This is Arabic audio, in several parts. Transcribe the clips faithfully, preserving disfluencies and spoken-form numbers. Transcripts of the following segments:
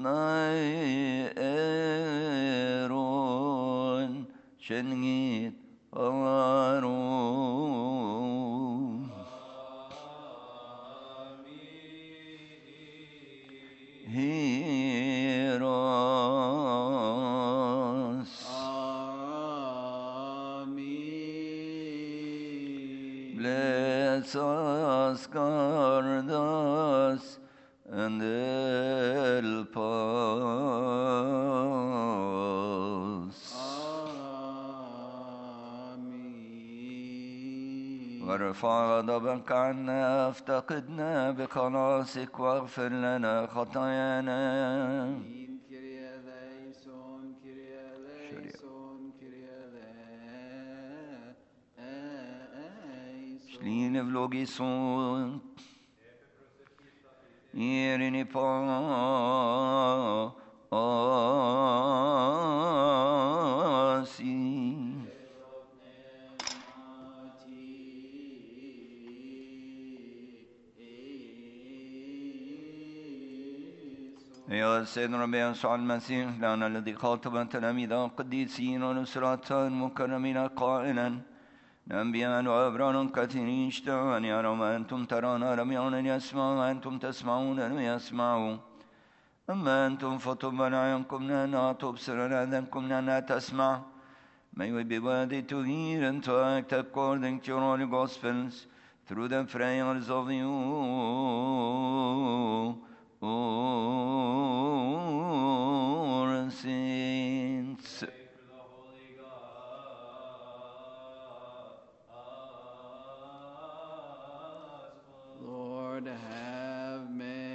Nairun Shenit Arum Heros Bless us, guard us, and help us. وارفع غضبك عنا، افتقدنا بخلاصك، واغفر لنا خطايانا. Sline vlogison Irini pa asi يا سيدنا ربي يسوع المسيح لنا الذي خاطب تلاميذه القديسين ونصرة المكرمين قائلا: أنبياء وأبرار كثيرين اشتهوا أن يروا ما أنتم ترون، رميون أن يسمعوا ما أنتم تسمعون أن يسمعوا. أما أنتم فطب أعينكم لأنها تبصر وآذانكم لأنها تسمع. May we be worthy to hear and to act according to your holy gospels through the prayers of you, O saints. Lord, have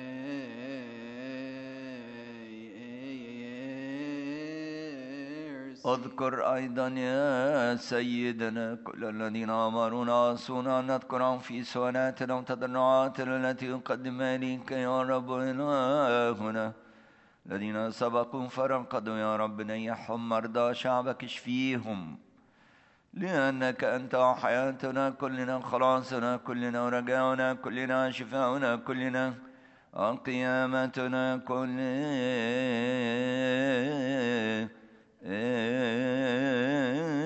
mercy. اذكر أيضا يا سيدنا كل الذين أمرونا أصونا أن نذكرهم في سؤالاتنا وتضرعاتنا التي نقدم إليك يا رب إلهنا. الذين سبقوا فرقدوا يا رب نيحهم، مرضى شعبك اشفيهم، لأنك أنت حياتنا كلنا، خلاصنا كلنا، ورجاؤنا كلنا، شفاؤنا كلنا، وقيامتنا كلنا.